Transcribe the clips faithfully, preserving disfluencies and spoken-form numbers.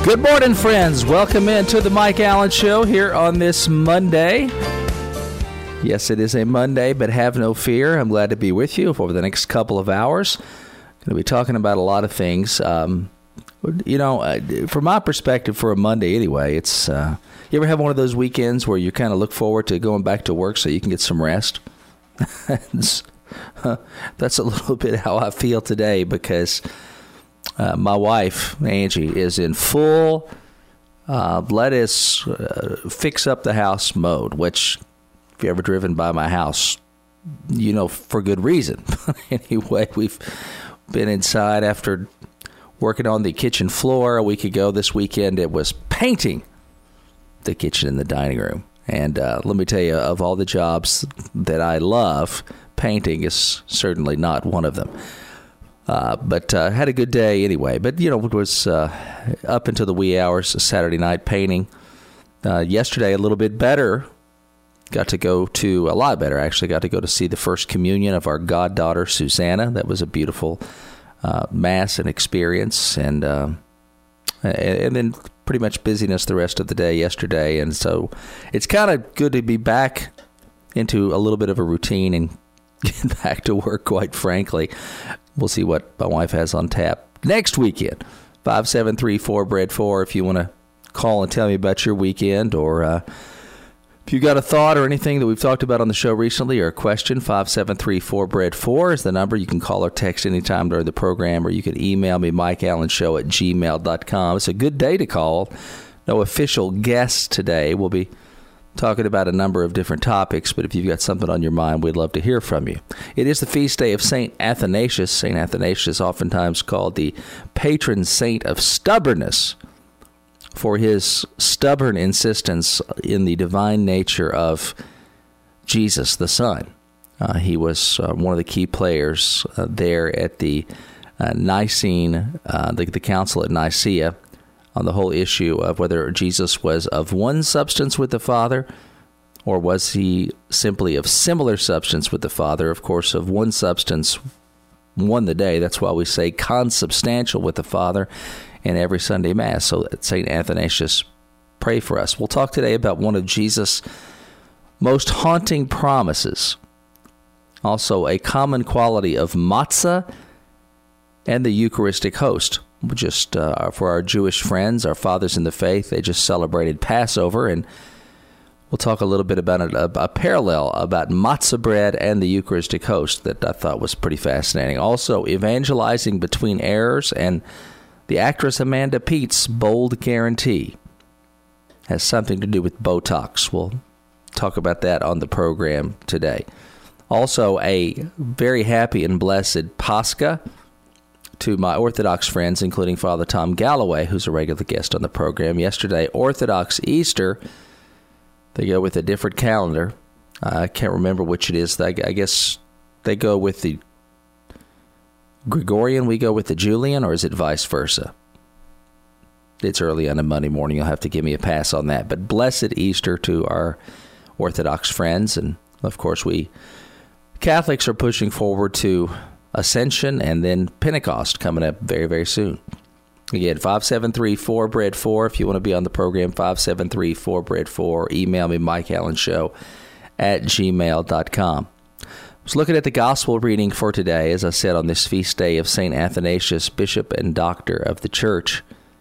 Good morning, friends. Welcome into the Mike Allen Show here on this Monday. Yes, it is a Monday, but have no fear. I'm glad to be with you over the next couple of hours. Going to be talking about a lot of things. Um, you know, uh, from my perspective, for a Monday anyway, it's uh, you ever have one of those weekends where you kind of look forward to going back to work so you can get some rest? That's a little bit how I feel today because Uh, my wife, Angie, is in full uh, let us uh, fix up the house mode, which if you've ever driven by my house, you know, for good reason. Anyway, we've been inside after working on the kitchen floor a week ago. This weekend, it was painting the kitchen and the dining room. And uh, let me tell you, of all the jobs that I love, painting is certainly not one of them. Uh, but uh, had a good day anyway. But, you know, it was uh, up into the wee hours of Saturday night painting. Uh, yesterday, a little bit better. Got to go to, a lot better, actually. Got to go to see the first communion of our goddaughter, Susanna. That was a beautiful uh, mass and experience. And, uh, and then pretty much busyness the rest of the day yesterday. And so it's kind of good to be back into a little bit of a routine and get back to work, quite frankly. We'll see what my wife has on tap next weekend. five seven three four B R E A D four if you want to call and tell me about your weekend, or uh, if you got a thought or anything that we've talked about on the show recently, or a question. Five seven three four B R E A D four is the number. You can call or text anytime during the program, or you can email me, mike allen show at gmail dot com. It's a good day to call. No official guests today. We'll be talking about a number of different topics, but if you've got something on your mind, we'd love to hear from you. It is the feast day of Saint Athanasius. Saint Athanasius, oftentimes called the patron saint of stubbornness, for his stubborn insistence in the divine nature of Jesus, the Son. Uh, he was uh, one of the key players uh, there at the uh, Nicene, uh, the, the Council at Nicaea, on the whole issue of whether Jesus was of one substance with the Father, or was he simply of similar substance with the Father. Of course, of one substance won the day. That's why we say consubstantial with the Father in every Sunday Mass. So Saint Athanasius, pray for us. We'll talk today about one of Jesus' most haunting promises. Also, a common quality of matzah and the Eucharistic host. Just uh, for our Jewish friends, our fathers in the faith, they just celebrated Passover, and we'll talk a little bit about it, a, a parallel about matzah bread and the Eucharistic host that I thought was pretty fascinating. Also, evangelizing between errors, and the actress Amanda Peet's bold guarantee has something to do with Botox. We'll talk about that on the program today. Also, a very happy and blessed Pascha to my Orthodox friends, including Father Tom Galloway, who's a regular guest on the program. Yesterday, Orthodox Easter, they go with a different calendar. Uh, I can't remember which it is. I, I guess they go with the Gregorian, we go with the Julian, or is it vice versa? It's early on a Monday morning. You'll have to give me a pass on that. But blessed Easter to our Orthodox friends. And, of course, we Catholics are pushing forward to Ascension and then Pentecost coming up very, very soon. Again, five seven three four B R E A D four if you want to be on the program, five seven three four B R E A D four. Email me, mike allen show at gmail dot com. I was looking at the gospel reading for today, as I said, on this feast day of Saint Athanasius, Bishop and Doctor of the Church.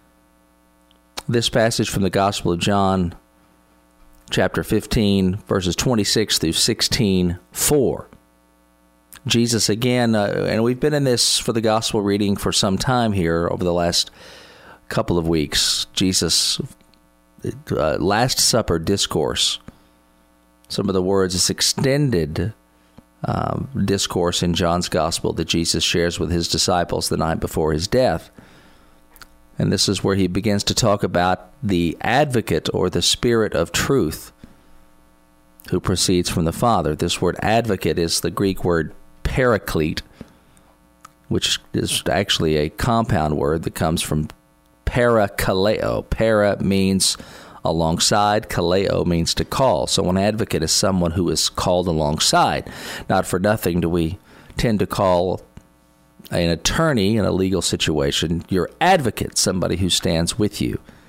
This passage from the Gospel of John, chapter fifteen, verses twenty-six through sixteen, four. Jesus again, uh, and we've been in this for the gospel reading for some time here over the last couple of weeks. Jesus' uh, Last Supper discourse. Some of the words, this extended um, discourse in John's gospel that Jesus shares with his disciples the night before his death. And this is where he begins to talk about the advocate, or the Spirit of truth, who proceeds from the Father. This word advocate is the Greek word paraclete, which is actually a compound word that comes from parakaleo. Para means alongside, kaleo means to call. So an advocate is someone who is called alongside. Not for nothing do we tend to call an attorney in a legal situation your advocate, somebody who stands with you.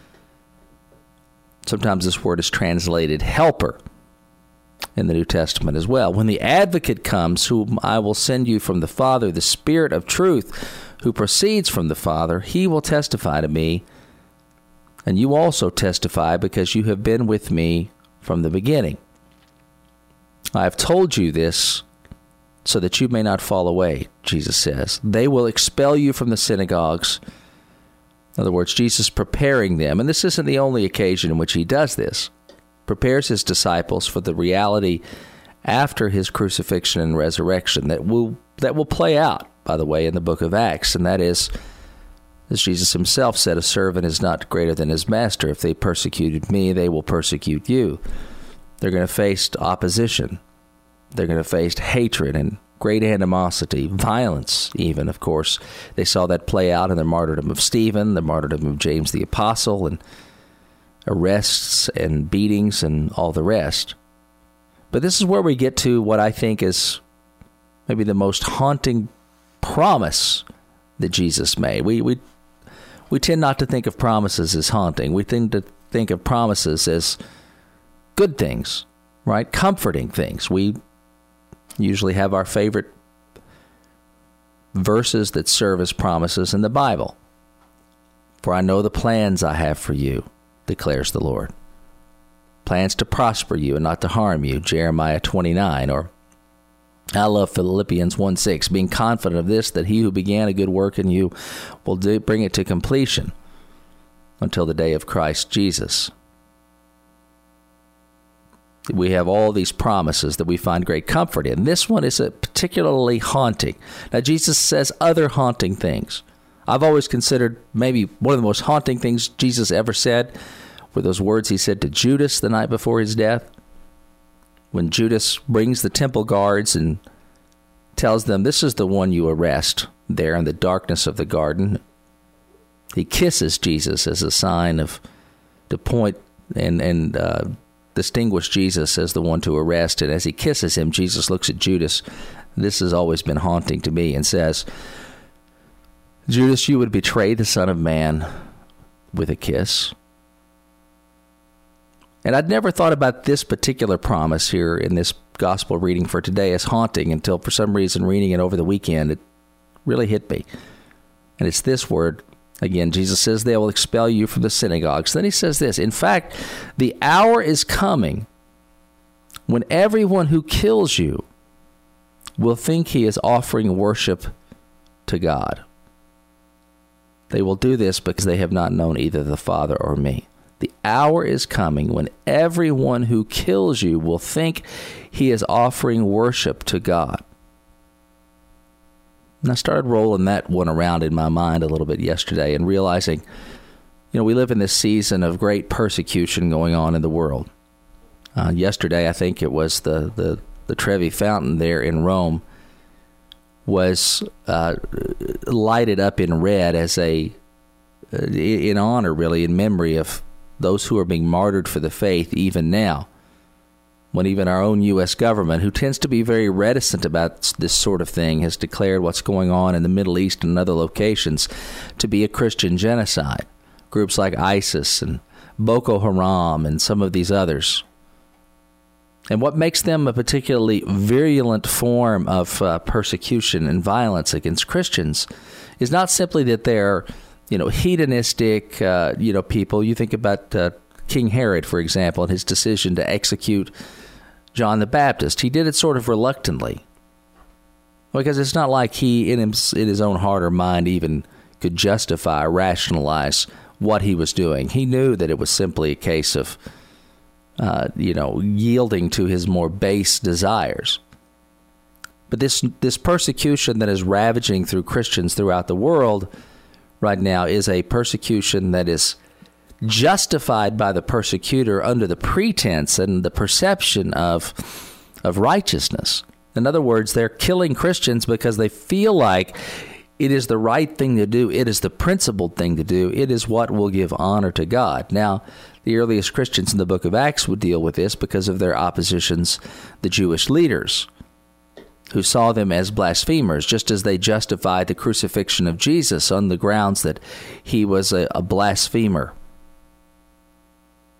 Sometimes this word is translated helper in the New Testament as well. When the advocate comes, whom I will send you from the Father, the Spirit of truth, who proceeds from the Father, he will testify to me, and you also testify because you have been with me from the beginning. I have told you this so that you may not fall away, Jesus says. They will expel you from the synagogues. In other words, Jesus preparing them, and this isn't the only occasion in which he does this, prepares his disciples for the reality after his crucifixion and resurrection that will that will play out, by the way, in the book of Acts, and that is, as Jesus himself said, a servant is not greater than his master. If they persecuted me, they will persecute you. They're going to face opposition. They're going to face hatred and great animosity, violence even, of course. They saw that play out in the martyrdom of Stephen, the martyrdom of James the Apostle, and arrests and beatings and all the rest. But this is where we get to what I think is maybe the most haunting promise that Jesus made. We we we tend not to think of promises as haunting. We tend to think of promises as good things, right? Comforting things. We usually have our favorite verses that serve as promises in the Bible. For I know the plans I have for you, declares the Lord. Plans to prosper you and not to harm you, Jeremiah twenty-nine. Or I love Philippians one six, being confident of this, that he who began a good work in you will do, bring it to completion until the day of Christ Jesus. We have all these promises that we find great comfort in. This one is a particularly haunting. Now, Jesus says other haunting things. I've always considered maybe one of the most haunting things Jesus ever said were those words he said to Judas the night before his death. When Judas brings the temple guards and tells them, this is the one you arrest there in the darkness of the garden. He kisses Jesus as a sign of, to point and, and uh, distinguish Jesus as the one to arrest. And as he kisses him, Jesus looks at Judas. This has always been haunting to me, and says, Judas, you would betray the Son of Man with a kiss. And I'd never thought about this particular promise here in this gospel reading for today as haunting until, for some reason, reading it over the weekend, it really hit me. And it's this word. Again, Jesus says they will expel you from the synagogues. Then he says this, in fact, the hour is coming when everyone who kills you will think he is offering worship to God. They will do this because they have not known either the Father or me. The hour is coming when everyone who kills you will think he is offering worship to God. And I started rolling that one around in my mind a little bit yesterday and realizing, you know, we live in this season of great persecution going on in the world. Uh, yesterday, I think it was the, the, the Trevi Fountain there in Rome was uh, lighted up in red as a, uh, in honor, really, in memory of those who are being martyred for the faith even now, when even our own U S government, who tends to be very reticent about this sort of thing, has declared what's going on in the Middle East and other locations to be a Christian genocide. Groups like ISIS and Boko Haram and some of these others. And what makes them a particularly virulent form of uh, persecution and violence against Christians is not simply that they're, you know, hedonistic, uh, you know, people. You think about uh, King Herod, for example, and his decision to execute John the Baptist. He did it sort of reluctantly, because it's not like he, in his, in his own heart or mind, even could justify or rationalize what he was doing. He knew that it was simply a case of, uh, you know, yielding to his more base desires. But this this persecution that is ravaging through Christians throughout the world right now is a persecution that is justified by the persecutor under the pretense and the perception of of righteousness. In other words, they're killing Christians because they feel like it is the right thing to do. It is the principled thing to do. It is what will give honor to God. Now, the earliest Christians in the book of Acts would deal with this because of their oppositions, the Jewish leaders, who saw them as blasphemers, just as they justified the crucifixion of Jesus on the grounds that he was a, a blasphemer.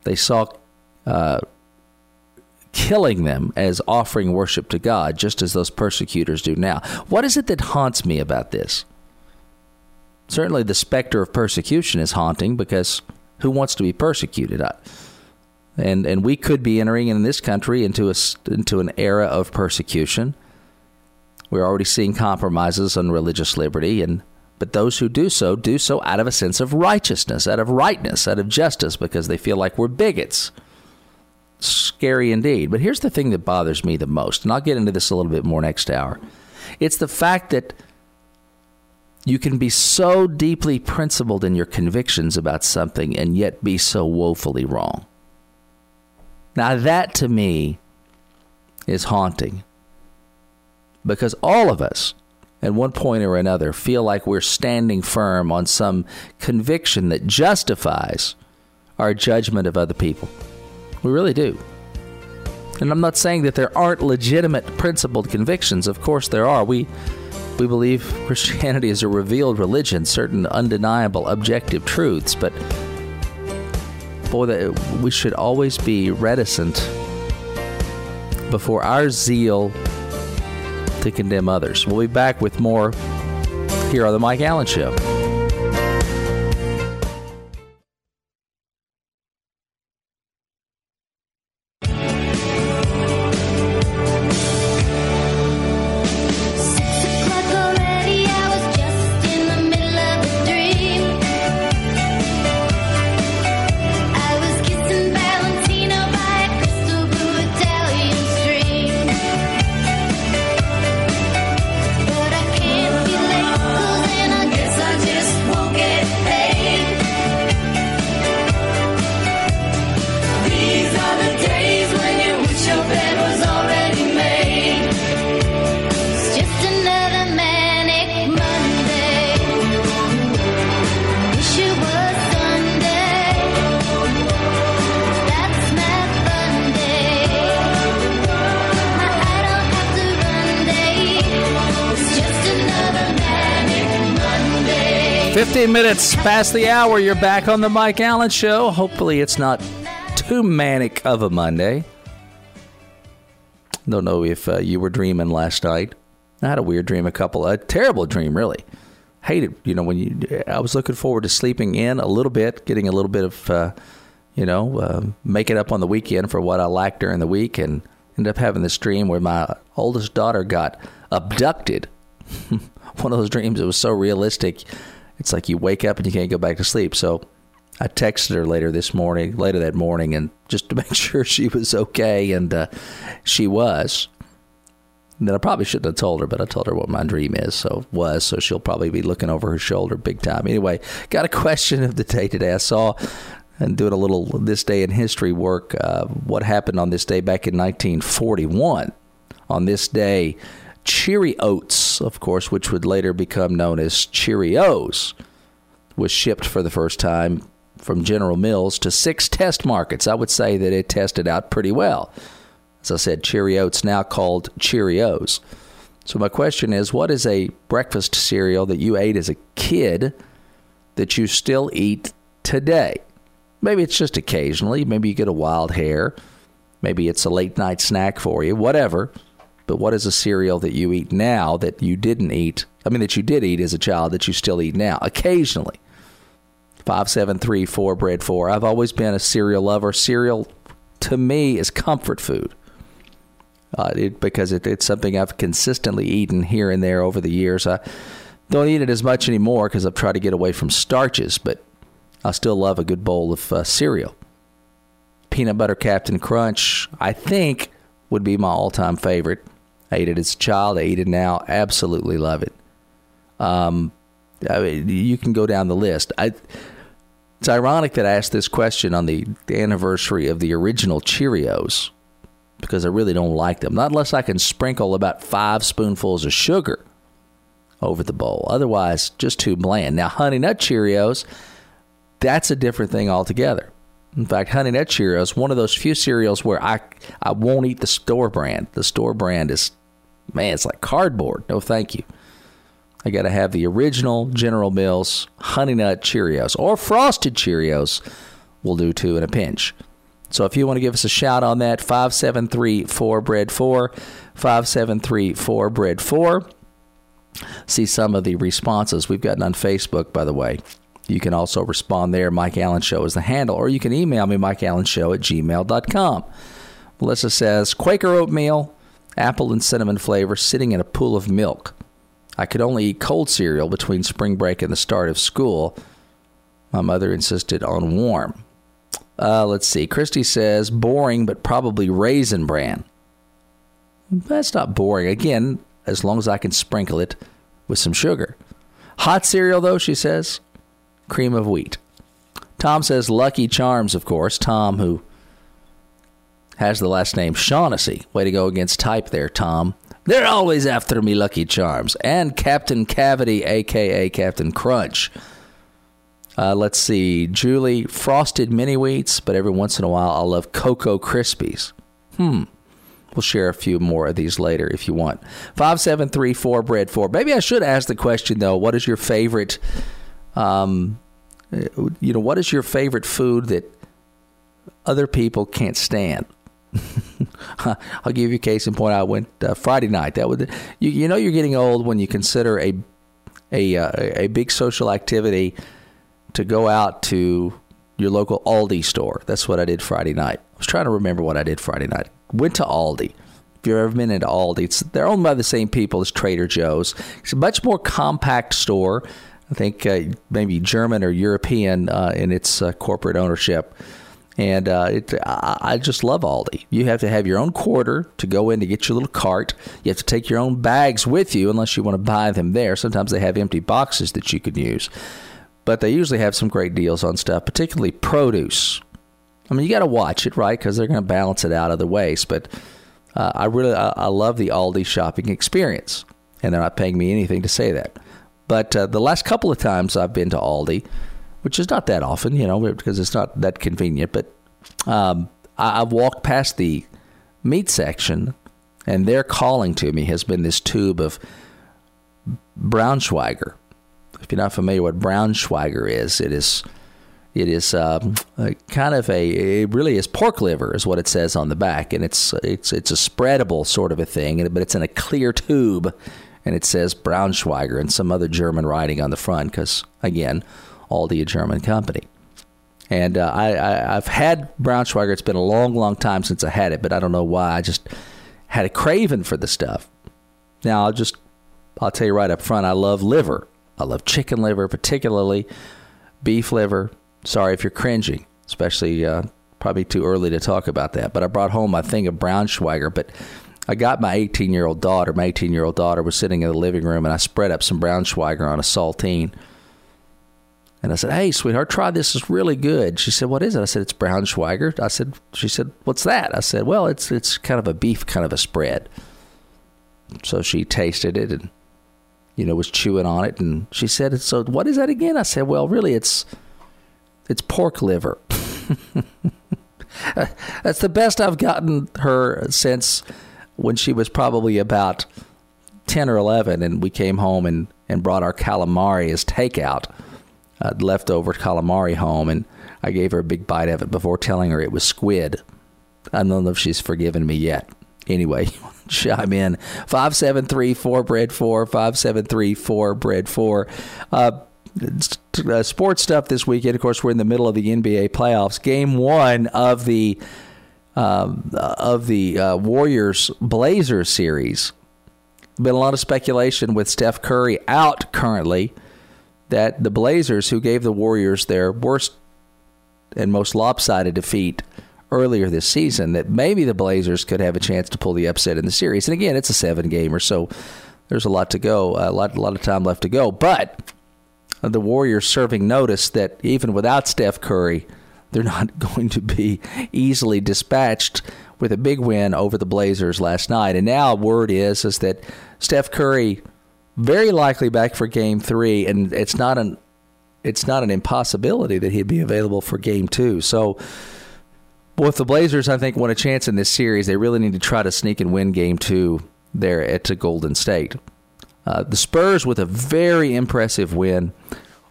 They saw uh, killing them as offering worship to God, just as those persecutors do now. What is it that haunts me about this? Certainly the specter of persecution is haunting, because who wants to be persecuted? I, and and we could be entering in this country into a, into an era of persecution. We're already seeing compromises on religious liberty, and but those who do so, do so out of a sense of righteousness, out of rightness, out of justice, because they feel like we're bigots. Scary indeed. But here's the thing that bothers me the most, and I'll get into this a little bit more next hour. It's the fact that you can be so deeply principled in your convictions about something and yet be so woefully wrong. Now that, to me, is haunting. Because all of us, at one point or another, feel like we're standing firm on some conviction that justifies our judgment of other people. We really do. And I'm not saying that there aren't legitimate, principled convictions. Of course there are. We we believe Christianity is a revealed religion, certain undeniable, objective truths. But, boy, that we should always be reticent before our zeal to condemn others. We'll be back with more here on The Mike Allen Show. fifteen minutes past the hour, you're back on the Mike Allen Show. Hopefully it's not too manic of a Monday. Don't know if uh, you were dreaming last night. I had a weird dream, a couple, a terrible dream, really. Hated, you know, when you, I was looking forward to sleeping in a little bit, getting a little bit of, uh, you know, uh, making up on the weekend for what I lacked during the week, and ended up having this dream where my oldest daughter got abducted. One of those dreams that was so realistic. It's like you wake up and you can't go back to sleep. So I texted her later this morning, later that morning, and just to make sure she was okay, and uh, she was. And then I probably shouldn't have told her, but I told her what my dream is, so was. So she'll probably be looking over her shoulder big time. Anyway, got a question of the day today. I saw, and doing a little This Day in History work, uh, what happened on this day back in nineteen forty-one. On this day, Cheerios, of course, which would later become known as Cheerios, was shipped for the first time from General Mills to six test markets. I would say that it tested out pretty well. As I said, Cheerios, now called Cheerios. So my question is, what is a breakfast cereal that you ate as a kid that you still eat today? Maybe it's just occasionally. Maybe you get a wild hair. Maybe it's a late night snack for you, whatever. But what is a cereal that you eat now that you didn't eat? I mean, that you did eat as a child that you still eat now, occasionally. five seven three four bread four. I've always been a cereal lover. Cereal, to me, is comfort food. Uh, it, because it, it's something I've consistently eaten here and there over the years. I don't eat it as much anymore because I've tried to get away from starches, but I still love a good bowl of uh, cereal. Peanut Butter Captain Crunch, I think, would be my all-time favorite. I ate it as a child. I eat it now. Absolutely love it. Um, I mean, you can go down the list. I, it's ironic that I asked this question on the, the anniversary of the original Cheerios, because I really don't like them. Not unless I can sprinkle about five spoonfuls of sugar over the bowl. Otherwise, just too bland. Now, Honey Nut Cheerios, that's a different thing altogether. In fact, Honey Nut Cheerios, one of those few cereals where I I won't eat the store brand. The store brand is, man, it's like cardboard. No, thank you. I got to have the original General Mills Honey Nut Cheerios, or Frosted Cheerios will do too in a pinch. So if you want to give us a shout on that, five seven three four bread four, five seven three four bread four. See some of the responses we've gotten on Facebook, by the way. You can also respond there. Mike Allen Show is the handle. Or you can email me, mike allen show at gmail dot com. Melissa says, Quaker oatmeal, apple and cinnamon flavor, sitting in a pool of milk. I could only eat cold cereal between spring break and the start of school. My mother insisted on warm. Uh, let's see. Christy says, boring, but probably Raisin Bran. That's not boring. Again, as long as I can sprinkle it with some sugar. Hot cereal, though, she says, cream of wheat. Tom says Lucky Charms, of course. Tom, who has the last name Shaughnessy. Way to go against type there, Tom. They're always after me, Lucky Charms. And Captain Cavity, a k a. Captain Crunch. Uh, let's see. Julie, Frosted Mini Wheats, but every once in a while I'll love Cocoa Krispies. Hmm. We'll share a few more of these later if you want. five seven three four bread four. Maybe I should ask the question, though. What is your favorite, um, you know, what is your favorite food that other people can't stand? I'll give you a case in point. I went uh, Friday night. That would you, you know you're getting old when you consider a a uh, a big social activity to go out to your local Aldi store. That's what I did Friday night. I was trying to remember what I did Friday night. Went to Aldi. If you've ever been into Aldi, it's, they're owned by the same people as Trader Joe's. It's a much more compact store. I think uh, maybe German or European uh, in its uh, corporate ownership. And uh, it, I, I just love Aldi. You have to have your own quarter to go in to get your little cart. You have to take your own bags with you unless you want to buy them there. Sometimes they have empty boxes that you can use. But they usually have some great deals on stuff, particularly produce. I mean, you got to watch it, right? Because they're going to balance it out other ways. But uh, I really, I, I love the Aldi shopping experience. And they're not paying me anything to say that. But uh, the last couple of times I've been to Aldi, which is not that often, you know, because it's not that convenient. But um, I, I've walked past the meat section, and their calling to me has been this tube of Braunschweiger. If you're not familiar with what Braunschweiger is, it is it is um, a kind of a it really is pork liver is what it says on the back, and it's it's it's a spreadable sort of a thing, but it's in a clear tube, and it says Braunschweiger and some other German writing on the front because again, Aldi, a German company. And uh, I, I I've had Braunschweiger. It's been a long, long time since I had it, but I don't know why. I just had a craving for the stuff. Now I'll just I'll tell you right up front, I love liver. I love chicken liver, particularly beef liver. Sorry if you're cringing, especially uh, probably too early to talk about that. But I brought home my thing of Braunschweiger. But I got my eighteen-year-old daughter. My eighteen-year-old daughter was sitting in the living room, and I spread up some Braunschweiger on a saltine. And I said, "Hey, sweetheart, try this. It's really good." She said, "What is it?" I said, "It's Braunschweiger." I said, "She said, what's that?" I said, "Well, it's it's kind of a beef kind of a spread." So she tasted it and, you know, was chewing on it, and she said, "So what is that again?" I said, "Well, really, it's it's pork liver." That's the best I've gotten her since when she was probably about ten or eleven, and we came home and, and brought our calamari as takeout, uh, leftover calamari home, and I gave her a big bite of it before telling her it was squid. I don't know if she's forgiven me yet. Anyway, chime in. five seven three four bread four, five seven three four bread four. Uh, uh, sports stuff this weekend. Of course, we're in the middle of the N B A playoffs. Game one of the um, of the uh, Warriors-Blazers series. Been a lot of speculation with Steph Curry out currently that the Blazers, who gave the Warriors their worst and most lopsided defeat earlier this season, that maybe the Blazers could have a chance to pull the upset in the series. And again, it's a seven gamer, so there's a lot to go, a lot, a lot of time left to go. But the Warriors serving notice that even without Steph Curry, they're not going to be easily dispatched with a big win over the Blazers last night. And now word is is that Steph Curry very likely back for Game Three, and it's not an it's not an impossibility that he'd be available for Game Two. So, well, if the Blazers, I think, want a chance in this series, they really need to try to sneak and win Game Two there at Golden State. Uh, the Spurs with a very impressive win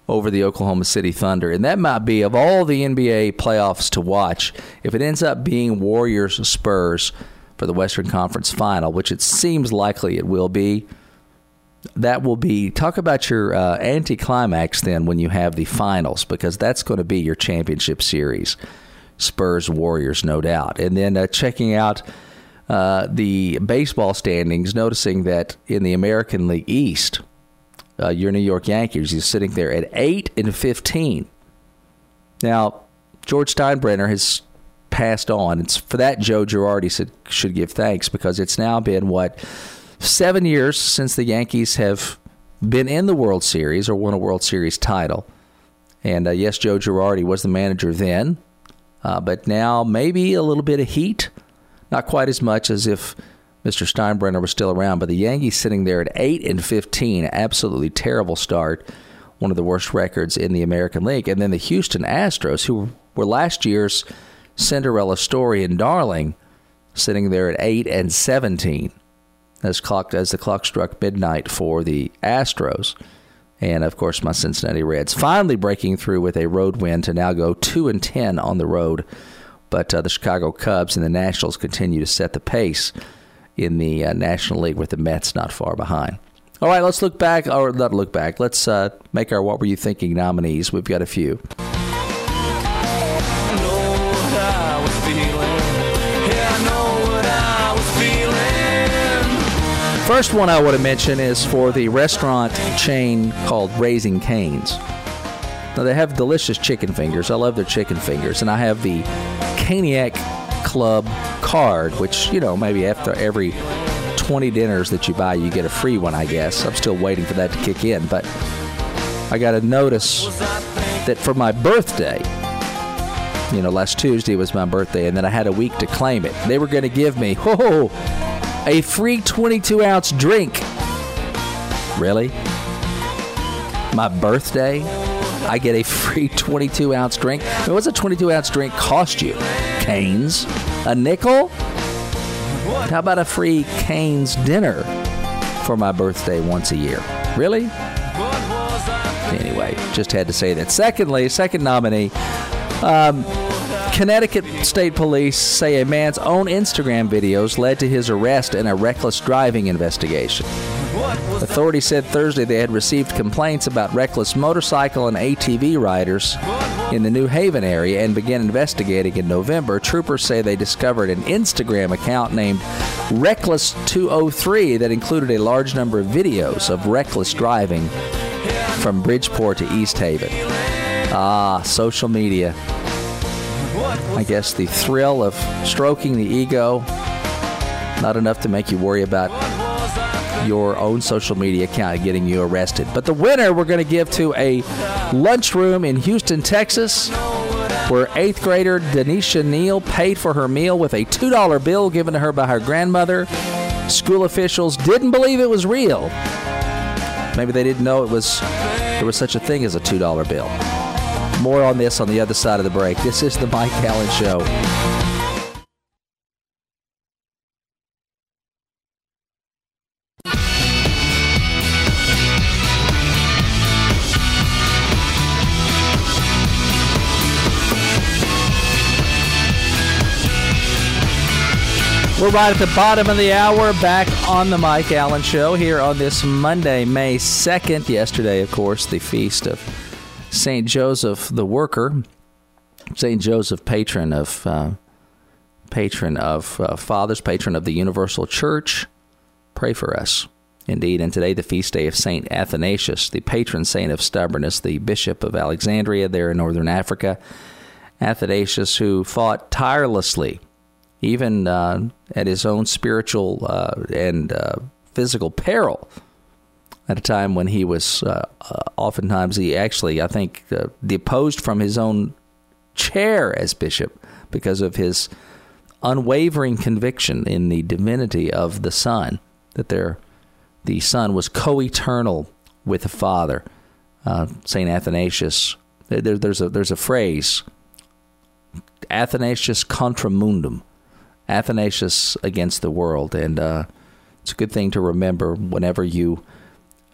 over the Oklahoma City Thunder. And that might be, of all the N B A playoffs to watch, if it ends up being Warriors-Spurs for the Western Conference Final, which it seems likely it will be, that will be, talk about your uh, anticlimax then when you have the finals, because that's going to be your championship series. Spurs-Warriors, no doubt. And then uh, checking out uh, the baseball standings, noticing that in the American League East, Uh, your New York Yankees is sitting there at eight and fifteen. Now, George Steinbrenner has passed on. It's for that Joe Girardi should, should give thanks, because it's now been, what, seven years since the Yankees have been in the World Series or won a World Series title. And, uh, yes, Joe Girardi was the manager then, uh, but now maybe a little bit of heat. Not quite as much as if Mister Steinbrenner was still around, but the Yankees sitting there at eight and fifteen, absolutely terrible start, one of the worst records in the American League. And then the Houston Astros, who were last year's Cinderella story and darling, sitting there at eight and seventeen, as clock as the clock struck midnight for the Astros. And of course, my Cincinnati Reds finally breaking through with a road win to now go two and ten on the road. But uh, the Chicago Cubs and the Nationals continue to set the pace in the uh, National League, with the Mets not far behind. All right, let's look back, or not look back. Let's uh, make our What Were You Thinking nominees. We've got a few. First one I want to mention is for the restaurant chain called Raising Cane's. Now, they have delicious chicken fingers. I love their chicken fingers. And I have the Caniac Club card, which, you know, maybe after every twenty dinners that you buy, you get a free one, I guess. I'm still waiting for that to kick in. But I got a notice that for my birthday, you know, last Tuesday was my birthday, and then I had a week to claim it. They were going to give me, whoa, a free twenty-two ounce drink. Really? My birthday? I get a free twenty-two ounce drink? I mean, what's a twenty-two ounce drink cost you? Cane's? A nickel? How about a free Cane's dinner for my birthday once a year? Really? Anyway, just had to say that. Secondly, second nominee, um, Connecticut State Police say a man's own Instagram videos led to his arrest in a reckless driving investigation. Authorities said Thursday they had received complaints about reckless motorcycle and A T V riders in the New Haven area and began investigating in November. Troopers say they discovered an Instagram account named Reckless two oh three that included a large number of videos of reckless driving from Bridgeport to East Haven. Ah, social media. I guess the thrill of stroking the ego, not enough to make you worry about your own social media account getting you arrested. But the winner we're going to give to a lunchroom in Houston, Texas, where eighth grader Denisha Neal paid for her meal with a two dollar bill given to her by her grandmother. School officials didn't believe it was real. Maybe they didn't know it was there was such a thing as a two dollar bill. More on this on the other side of the break. This is the Mike Allen Show. We're right at the bottom of the hour, back on the Mike Allen Show here on this Monday, May second. Yesterday, of course, the feast of Saint Joseph the Worker. Saint Joseph, patron of uh, patron of uh, fathers, patron of the Universal Church. Pray for us, indeed. And today, the feast day of Saint Athanasius, the patron saint of stubbornness, the bishop of Alexandria there in northern Africa. Athanasius, who fought tirelessly, even uh, at his own spiritual uh, and uh, physical peril, at a time when he was uh, uh, oftentimes, he actually, I think, uh, deposed from his own chair as bishop because of his unwavering conviction in the divinity of the Son, that there, the Son was co-eternal with the Father. Uh, Saint Athanasius, there, there's a there's a phrase, Athanasius contra mundum, Athanasius against the world, and uh, it's a good thing to remember whenever you uh,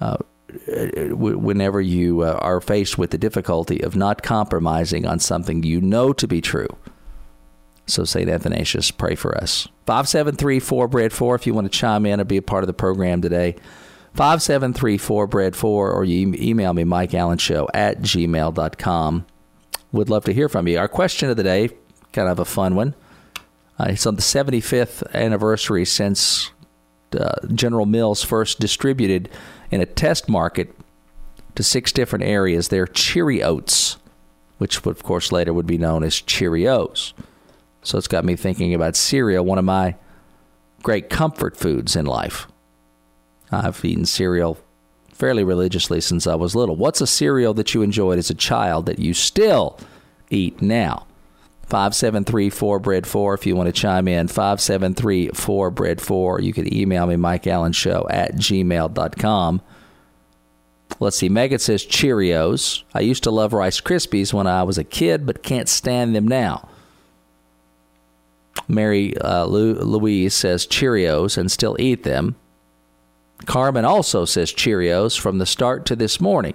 whenever you uh, are faced with the difficulty of not compromising on something you know to be true. So Saint Athanasius, pray for us. five seven three four B R E A D four if you want to chime in or be a part of the program today. five seven three four B R E A D four, or you email me, Mike Allen Show at gmail dot com. Would love to hear from you. Our question of the day, kind of a fun one. Uh, it's on the seventy-fifth anniversary since uh, General Mills first distributed in a test market to six different areas their Cheerios, which of course later would be known as Cheerios. So it's got me thinking about cereal, one of my great comfort foods in life. I've eaten cereal fairly religiously since I was little. What's a cereal that you enjoyed as a child that you still eat now? five seven three four B R E A D four if you want to chime in. five seven three four B R E A D four. You can email me, Mike Allen Show at gmail dot com. Let's see. Megan says Cheerios. I used to love Rice Krispies when I was a kid, but can't stand them now. Mary uh, Lou, Louise says Cheerios and still eat them. Carmen also says Cheerios from the start to this morning.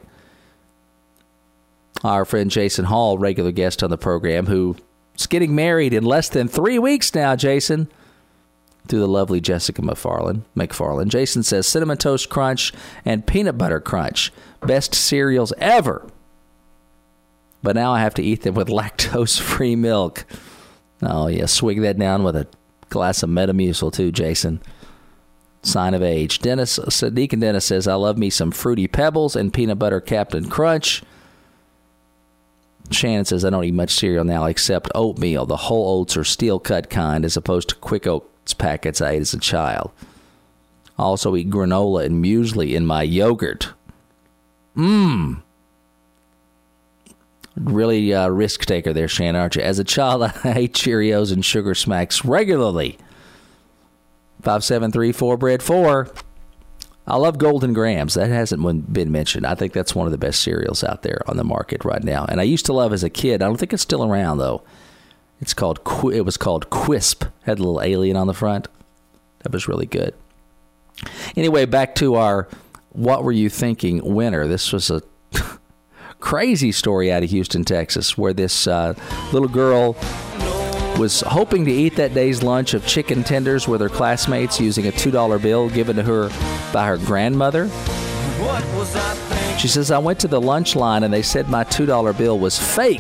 Our friend Jason Hall, regular guest on the program, who is getting married in less than three weeks now, Jason, to the lovely Jessica McFarland. McFarland. Jason says Cinnamon Toast Crunch and Peanut Butter Crunch, best cereals ever. But now I have to eat them with lactose-free milk. Oh, yeah, swig that down with a glass of Metamucil, too, Jason. Sign of age. Dennis, Deacon Dennis says, I love me some Fruity Pebbles and Peanut Butter Captain Crunch. Shannon says, I don't eat much cereal now except oatmeal. The whole oats are steel-cut kind as opposed to Quick Oats packets I ate as a child. I also eat granola and muesli in my yogurt. Mmm. Really uh, risk taker there, Shannon, aren't you? As a child, I ate Cheerios and Sugar Smacks regularly. five seven three four B R E A D four. I love Golden Grams. That hasn't been mentioned. I think that's one of the best cereals out there on the market right now. And I used to love as a kid. I don't think it's still around, though. It's called. It was called Quisp. Had a little alien on the front. That was really good. Anyway, back to our What Were You Thinking winner. This was a crazy story out of Houston, Texas, where this uh, little girl was hoping to eat that day's lunch of chicken tenders with her classmates using a two dollar bill given to her by her grandmother. She says, I went to the lunch line and they said my two dollar bill was fake.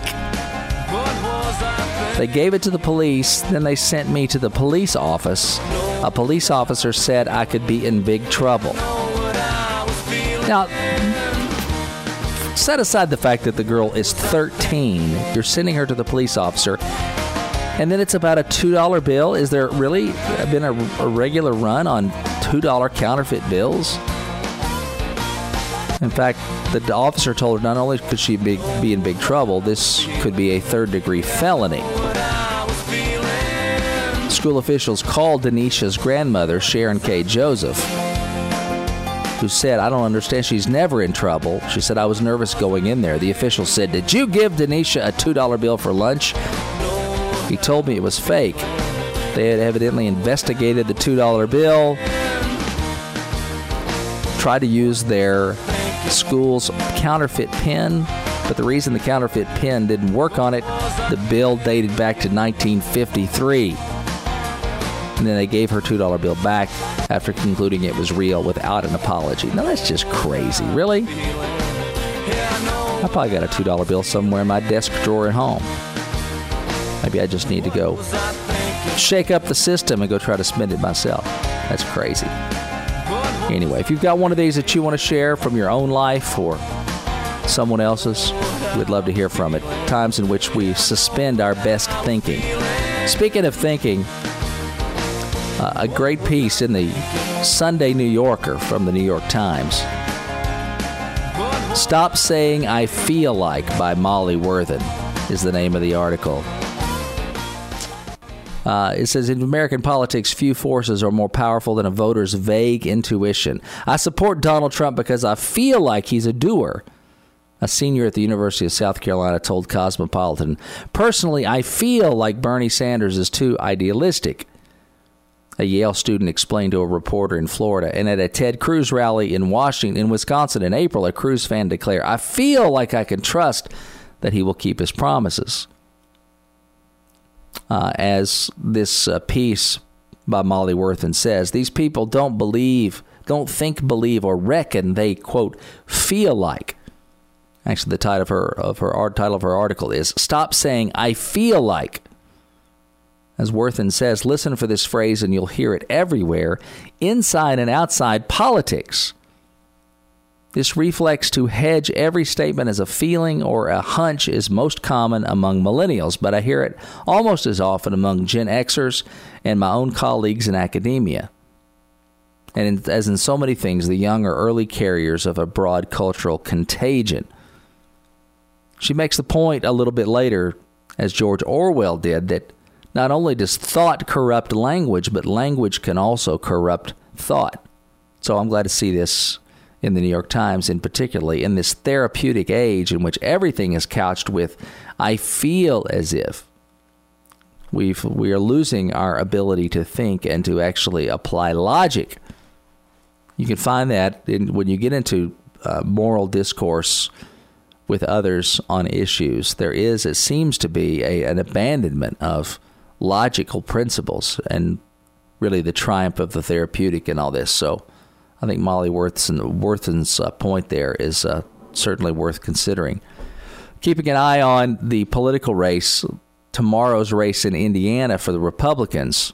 They gave it to the police, then they sent me to the police office. A police officer said I could be in big trouble. Now, set aside the fact that the girl is thirteen. You're sending her to the police officer. And then it's about a two dollar bill. Is there really been a, a regular run on two dollar counterfeit bills? In fact, the officer told her not only could she be, be in big trouble, this could be a third-degree felony. School officials called Denisha's grandmother, Sharon K. Joseph, who said, I don't understand. She's never in trouble. She said, I was nervous going in there. The official said, did you give Denisha a two dollar bill for lunch? He told me it was fake. They had evidently investigated the two dollar bill, tried to use their school's counterfeit pen, but the reason the counterfeit pen didn't work on it, the bill dated back to nineteen fifty-three. And then they gave her two dollar bill back after concluding it was real without an apology. Now that's just crazy. Really? I probably got a two dollar bill somewhere in my desk drawer at home. Maybe I just need to go shake up the system and go try to spend it myself. That's crazy. Anyway, if you've got one of these that you want to share from your own life or someone else's, we'd love to hear from it. Times in which we suspend our best thinking. Speaking of thinking, uh, a great piece in the Sunday New Yorker from the New York Times. Stop Saying I Feel Like by Molly Worthen is the name of the article. Uh, it says, in American politics, few forces are more powerful than a voter's vague intuition. I support Donald Trump because I feel like he's a doer. A senior at the University of South Carolina told Cosmopolitan, personally, I feel like Bernie Sanders is too idealistic. a Yale student explained to a reporter in Florida. And at a Ted Cruz rally in Washington, in Wisconsin in April, a Cruz fan declared, "I feel like I can trust that he will keep his promises." Uh, as this uh, piece by Molly Worthen says, these people don't believe, don't think, believe, or reckon. They, quote, feel like. Actually, the title of her of her art title of her article is "Stop Saying I Feel Like." As Worthen says, listen for this phrase and you'll hear it everywhere, inside and outside politics. This reflex to hedge every statement as a feeling or a hunch is most common among millennials, but I hear it almost as often among Gen Xers and my own colleagues in academia. And in, as in so many things, the young are early carriers of a broad cultural contagion. She makes the point a little bit later, as George Orwell did, that not only does thought corrupt language, but language can also corrupt thought. So I'm glad to see this in the New York Times, in particularly in this therapeutic age in which everything is couched with, I feel as if. We've, we are losing our ability to think and to actually apply logic. You can find that in, when you get into uh, moral discourse with others on issues. There is, it seems to be, a, an abandonment of logical principles and really the triumph of the therapeutic and all this. So I think Molly Worthen's uh, point there is uh, certainly worth considering. Keeping an eye on the political race, tomorrow's race in Indiana for the Republicans,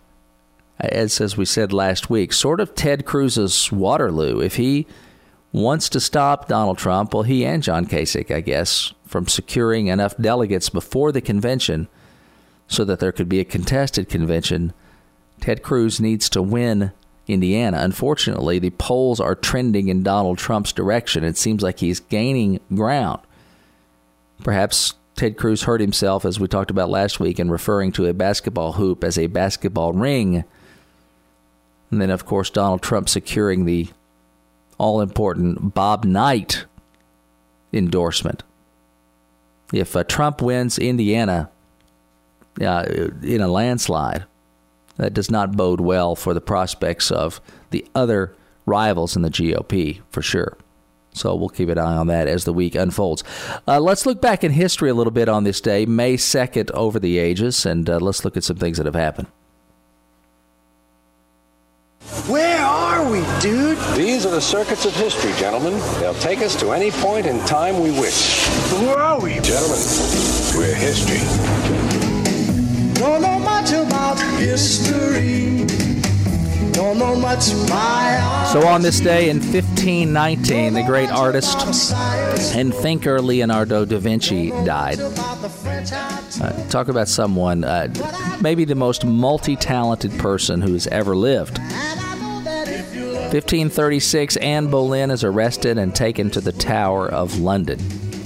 as, as we said last week, sort of Ted Cruz's Waterloo. If he wants to stop Donald Trump, well, he and John Kasich, I guess, from securing enough delegates before the convention so that there could be a contested convention, Ted Cruz needs to win Indiana. Unfortunately, the polls are trending in Donald Trump's direction. It seems like he's gaining ground. Perhaps Ted Cruz hurt himself, as we talked about last week, in referring to a basketball hoop as a basketball ring. And then, of course, Donald Trump securing the all-important Bob Knight endorsement. If uh, Trump wins Indiana uh, in a landslide, that does not bode well for the prospects of the other rivals in the G O P, for sure. So we'll keep an eye on that as the week unfolds. Uh, let's look back in history a little bit on this day, May second, over the ages, and uh, let's look at some things that have happened. Where are we, dude? These are the circuits of history, gentlemen. They'll take us to any point in time we wish. Where are we? Gentlemen, we're history. Don't know much about history. Don't know much biology. So on this day in fifteen nineteen, the great artist and thinker Leonardo da Vinci died. Uh, talk about someone, uh, maybe the most multi-talented person who's ever lived. fifteen thirty-six, Anne Boleyn is arrested and taken to the Tower of London,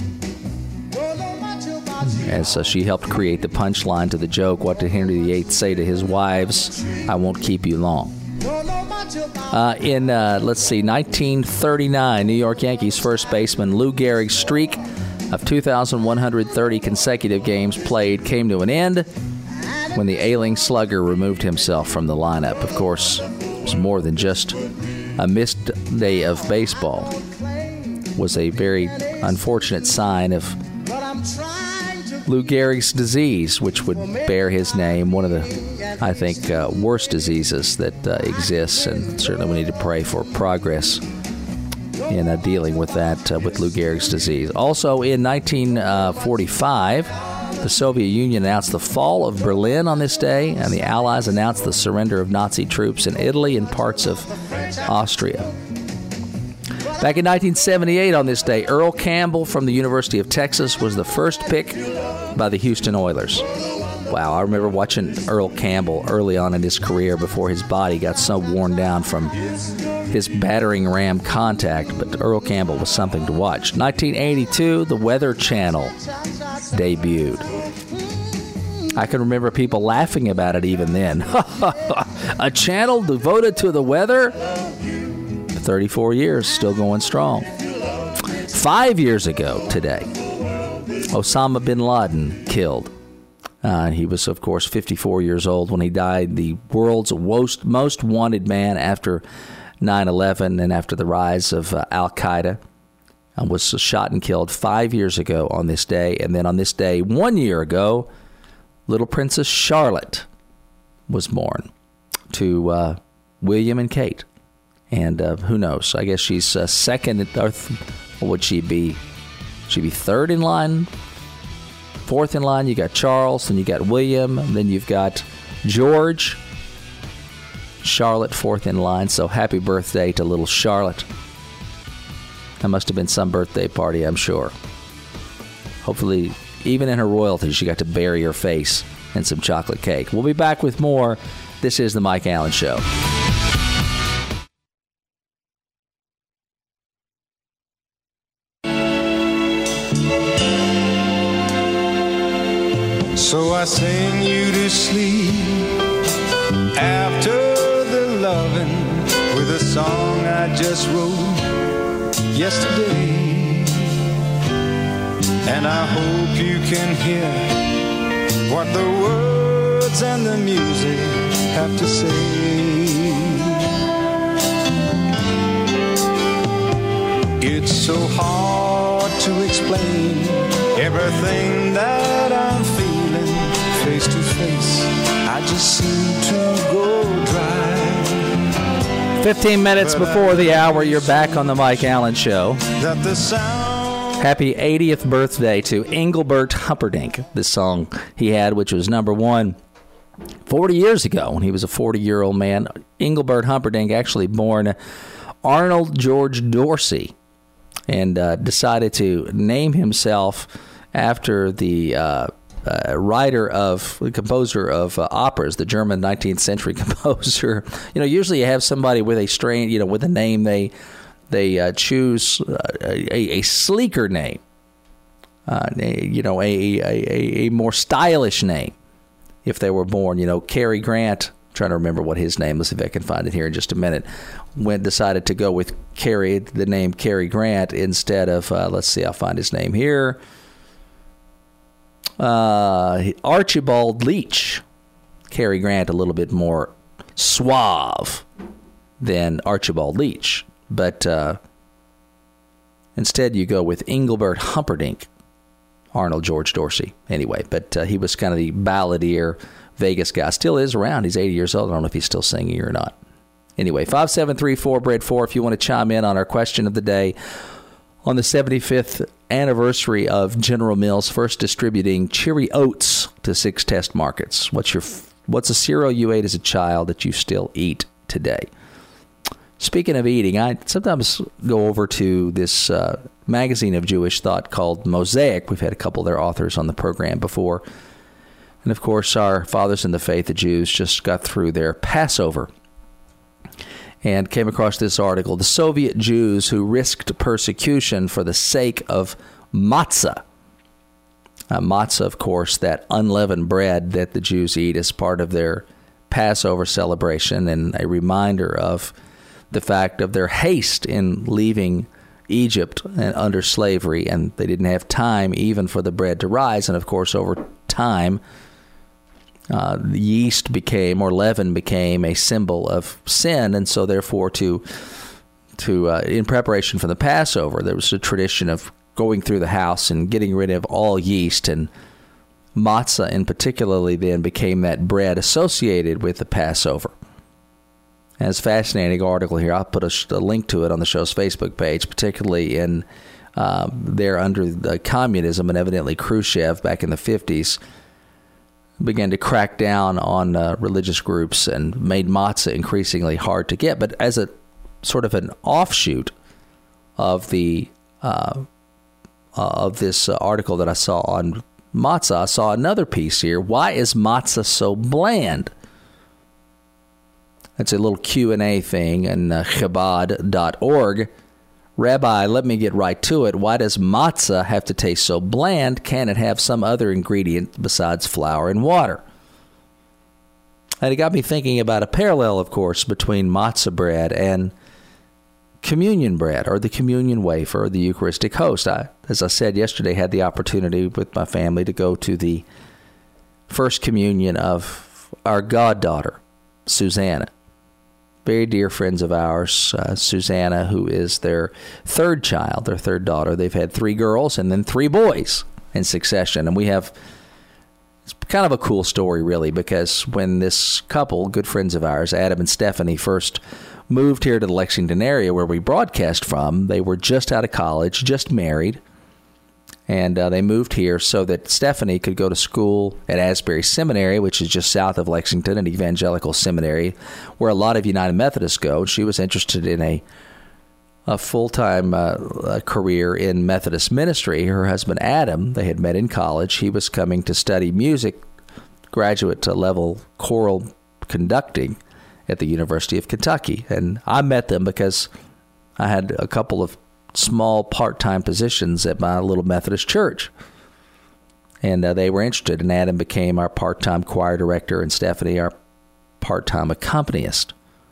as uh, she helped create the punchline to the joke, what did Henry the Eighth say to his wives? I won't keep you long. Uh, in, uh, let's see, nineteen thirty-nine, New York Yankees first baseman Lou Gehrig's streak of two thousand one hundred thirty consecutive games played came to an end when the ailing slugger removed himself from the lineup. Of course, it was more than just a missed day of baseball. It was a very unfortunate sign of Lou Gehrig's disease, which would bear his name, one of the, I think, uh, worst diseases that uh, exists, and certainly we need to pray for progress in uh, dealing with that, uh, with Lou Gehrig's disease. Also, in nineteen forty-five, the Soviet Union announced the fall of Berlin on this day, and the Allies announced the surrender of Nazi troops in Italy and parts of Austria. Back in nineteen seventy-eight on this day, Earl Campbell from the University of Texas was the first pick by the Houston Oilers. Wow, I remember watching Earl Campbell early on in his career before his body got so worn down from his battering ram contact, but Earl Campbell was something to watch. nineteen eighty-two, the Weather Channel debuted. I can remember people laughing about it even then. A channel devoted to the weather? thirty-four years, still going strong. Five years ago today, Osama bin Laden killed. Uh, he was, of course, fifty-four years old when he died, the world's most, most wanted man after nine eleven and after the rise of uh, Al-Qaeda. Uh, was shot and killed five years ago on this day. And then on this day, one year ago, little Princess Charlotte was born to uh, William and Kate. And uh, who knows? I guess she's uh, second. Or th- what would she be? She'd be third in line, fourth in line. You got Charles, then you got William, and then you've got George. Charlotte, fourth in line. So happy birthday to little Charlotte. That must have been some birthday party, I'm sure. Hopefully, even in her royalty, she got to bury her face in some chocolate cake. We'll be back with more. This is The Mike Allen Show. So I sing you to sleep after the loving with a song I just wrote yesterday. And I hope you can hear what the words and the music have to say. It's so hard to explain everything that I'm feeling. Face to face, I just seem to go dry. fifteen minutes before the hour, you're back on the Mike Allen Show. That the sound. Happy eightieth birthday to Engelbert Humperdinck. This song he had, which was number one forty years ago when he was a forty-year-old man. Engelbert Humperdinck actually born Arnold George Dorsey and uh, decided to name himself after the uh, uh, writer of, the composer of uh, operas, the German nineteenth century composer. You know, usually you have somebody with a strain, you know, with a name they they uh, choose uh, a, a sleeker name, uh, a, you know, a, a a more stylish name. If they were born, you know, Cary Grant. I'm trying to remember what his name. Let's see if I can find it here in just a minute. When decided to go with Cary, the name Cary Grant instead of uh, let's see, I'll find his name here. Uh, Archibald Leach. Cary Grant, a little bit more suave than Archibald Leach. But uh, instead you go with Engelbert Humperdinck, Arnold George Dorsey. Anyway, but uh, he was kind of the balladeer Vegas guy. Still is around. He's eighty years old. I don't know if he's still singing or not. Anyway, five seven three four, Bread four, if you want to chime in on our question of the day. On the seventy-fifth anniversary of General Mills first distributing Cheery Oats to six test markets, what's your what's a cereal you ate as a child that you still eat today? Speaking of eating, I sometimes go over to this uh, magazine of Jewish thought called Mosaic. We've had a couple of their authors on the program before. And, of course, our fathers in the faith, the Jews, just got through their Passover and came across this article. The Soviet Jews who risked persecution for the sake of matzah. Uh, matzah, of course, that unleavened bread that the Jews eat as part of their Passover celebration, and a reminder of the fact of their haste in leaving Egypt under slavery, and they didn't have time even for the bread to rise. And, of course, over time, Uh, the yeast became, or leaven became, a symbol of sin, and so therefore, to to uh, in preparation for the Passover, there was a tradition of going through the house and getting rid of all yeast, and matzah, in particularly, then became that bread associated with the Passover. And it's a fascinating article here. I'll put a, a link to it on the show's Facebook page, particularly in uh, there under the communism, and evidently Khrushchev back in the fifties. Began to crack down on uh, religious groups and made matzah increasingly hard to get. But as a sort of an offshoot of the uh, uh, of this uh, article that I saw on matzah, I saw another piece here. Why is matzah so bland? That's a little Q and A thing in uh, Chabad dot org. Rabbi, let me get right to it. Why does matzah have to taste so bland? Can it have some other ingredient besides flour and water? And it got me thinking about a parallel, of course, between matzah bread and communion bread, or the communion wafer, or the Eucharistic host. I, as I said yesterday, had the opportunity with my family to go to the first communion of our goddaughter, Susanna. Very dear friends of ours, uh, Susanna, who is their third child, their third daughter. They've had three girls and then three boys in succession. And we have, it's kind of a cool story, really, because when this couple, good friends of ours, Adam and Stephanie, first moved here to the Lexington area where we broadcast from, they were just out of college, just married. And uh, they moved here so that Stephanie could go to school at Asbury Seminary, which is just south of Lexington, an evangelical seminary where a lot of United Methodists go. She was interested in a a full-time uh, career in Methodist ministry. Her husband, Adam, they had met in college. He was coming to study music, graduate level choral conducting at the University of Kentucky. And I met them because I had a couple of small part-time positions at my little Methodist church. And uh, they were interested, and Adam became our part-time choir director and Stephanie our part-time accompanist.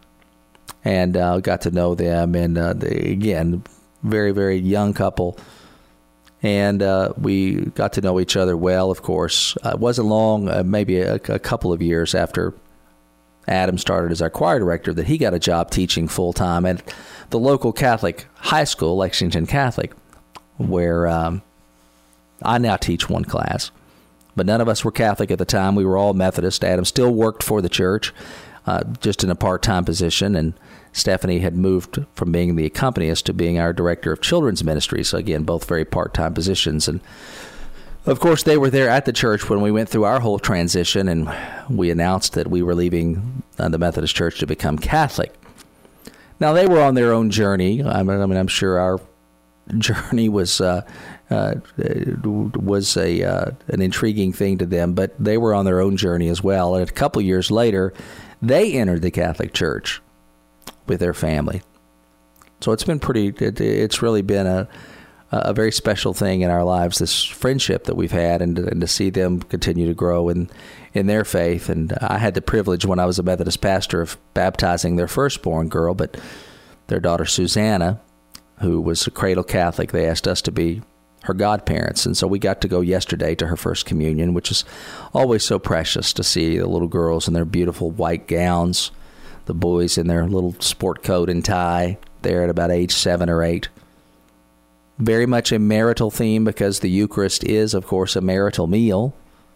And uh, got to know them, and uh, they, again, very, very young couple. And uh, we got to know each other well, of course. Uh, it wasn't long, uh, maybe a, a couple of years after Adam started as our choir director, that he got a job teaching full-time at the local Catholic high school, Lexington Catholic, where um, I now teach one class. But none of us were Catholic at the time. We were all Methodist. Adam still worked for the church, uh, just in a part-time position, and Stephanie had moved from being the accompanist to being our director of children's ministry. So again, both very part-time positions. And of course, they were there at the church when we went through our whole transition, and we announced that we were leaving uh, the Methodist Church to become Catholic. Now, they were on their own journey. I mean, I mean I'm sure our journey was uh, uh, was a uh, an intriguing thing to them, but they were on their own journey as well. And a couple years later, they entered the Catholic Church with their family. So it's been pretty. It, it's really been a a very special thing in our lives, this friendship that we've had, and, and to see them continue to grow in, in their faith. And I had the privilege when I was a Methodist pastor of baptizing their firstborn girl, but their daughter Susanna, who was a cradle Catholic, they asked us to be her godparents. And so we got to go yesterday to her first communion, which is always so precious to see the little girls in their beautiful white gowns, the boys in their little sport coat and tie there at about age seven or eight. Very much a marital theme because the Eucharist is, of course, a marital meal.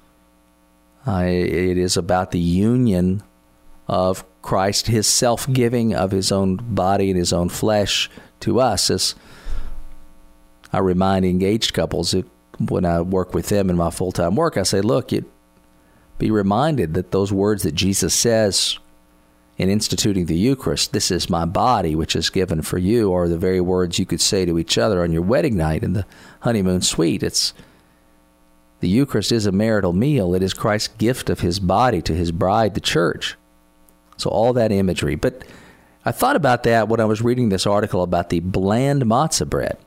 Uh, it is about the union of Christ, his self-giving of his own body and his own flesh to us. As I remind engaged couples, it, when I work with them in my full-time work, I say, look, you be reminded that those words that Jesus says in instituting the Eucharist, this is my body, which is given for you, are the very words you could say to each other on your wedding night in the honeymoon suite. It's the Eucharist is a marital meal. It is Christ's gift of his body to his bride, the church. So all that imagery. But I thought about that when I was reading this article about the bland matzah bread,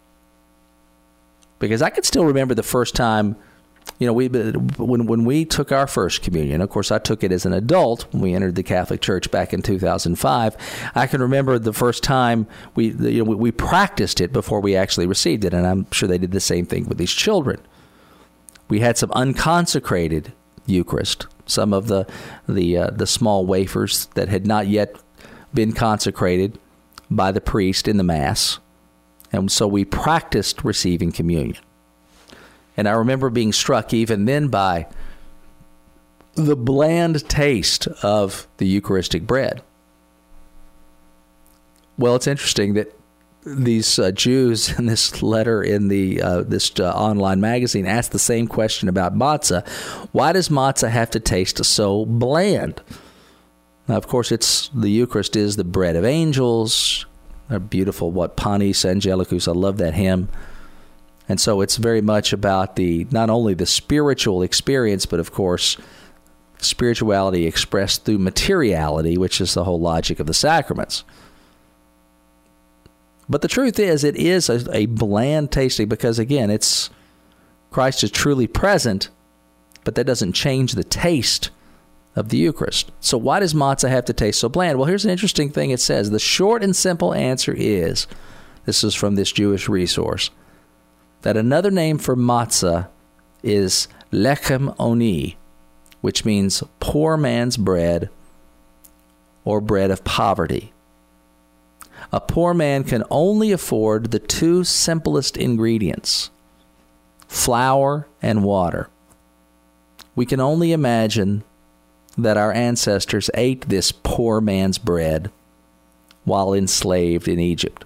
because I could still remember the first time. You know, we when when we took our first communion, of course, I took it as an adult when we entered the Catholic Church back in two thousand five. I can remember the first time we you know we, we practiced it before we actually received it, and I'm sure they did the same thing with these children. We had some unconsecrated Eucharist, some of the the uh, the small wafers that had not yet been consecrated by the priest in the Mass, and so we practiced receiving communion. And I remember being struck even then by the bland taste of the Eucharistic bread. Well, it's interesting that these uh, Jews in this letter in the uh, this uh, online magazine asked the same question about matzah. Why does matzah have to taste so bland? Now, of course, it's the Eucharist is the bread of angels. A beautiful, what, Panis Angelicus. I love that hymn. And so it's very much about the not only the spiritual experience, but of course, spirituality expressed through materiality, which is the whole logic of the sacraments. But the truth is, it is a, a bland tasting because, again, it's Christ is truly present, but that doesn't change the taste of the Eucharist. So why does matzah have to taste so bland? Well, here's an interesting thing it says. The short and simple answer is, this is from this Jewish resource, that another name for matzah is lechem oni, which means poor man's bread or bread of poverty. A poor man can only afford the two simplest ingredients, flour and water. We can only imagine that our ancestors ate this poor man's bread while enslaved in Egypt.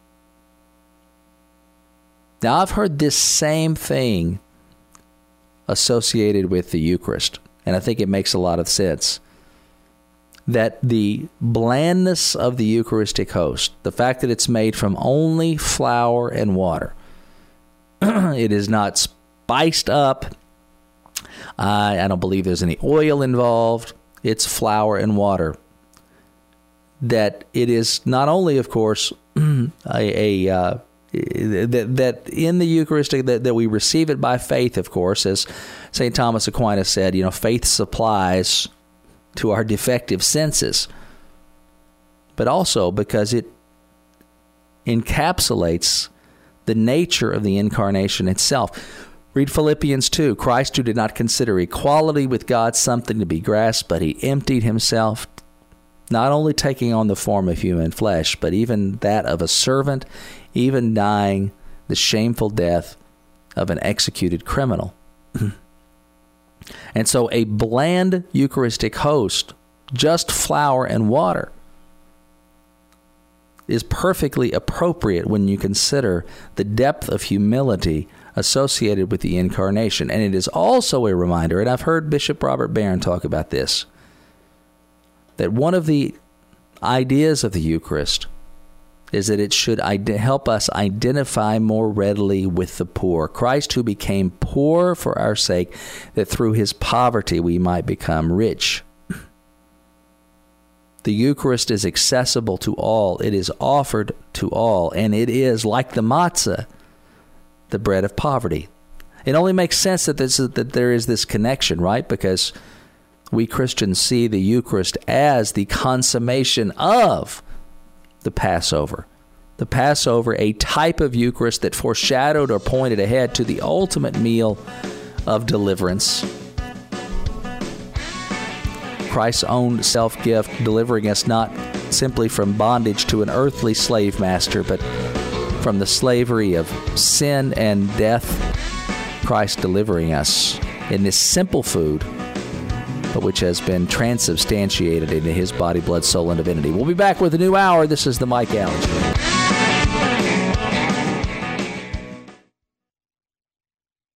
Now, I've heard this same thing associated with the Eucharist, and I think it makes a lot of sense. That the blandness of the Eucharistic host, the fact that it's made from only flour and water, it is not spiced up. I, I don't believe there's any oil involved. It's flour and water. That it is not only, of course, a, a uh, that, that in the Eucharistic, that, that we receive it by faith, of course, as Saint Thomas Aquinas said, you know, faith supplies to our defective senses, but also because it encapsulates the nature of the incarnation itself. Read Philippians two. Christ, who did not consider equality with God something to be grasped, but he emptied himself, not only taking on the form of human flesh, but even that of a servant, even dying the shameful death of an executed criminal. And so a bland Eucharistic host, just flour and water, is perfectly appropriate when you consider the depth of humility associated with the incarnation. And it is also a reminder, and I've heard Bishop Robert Barron talk about this, that one of the ideas of the Eucharist is that it should ide- help us identify more readily with the poor. Christ, who became poor for our sake, that through his poverty we might become rich. The Eucharist is accessible to all. It is offered to all. And it is, like the matzah, the bread of poverty. It only makes sense that, this is, that there is this connection, right? Because we Christians see the Eucharist as the consummation of the Passover. The Passover, a type of Eucharist that foreshadowed or pointed ahead to the ultimate meal of deliverance. Christ's own self-gift, delivering us not simply from bondage to an earthly slave master, but from the slavery of sin and death. Christ delivering us in this simple food, but which has been transubstantiated into his body, blood, soul, and divinity. We'll be back with a new hour. This is the Mike Allen Show.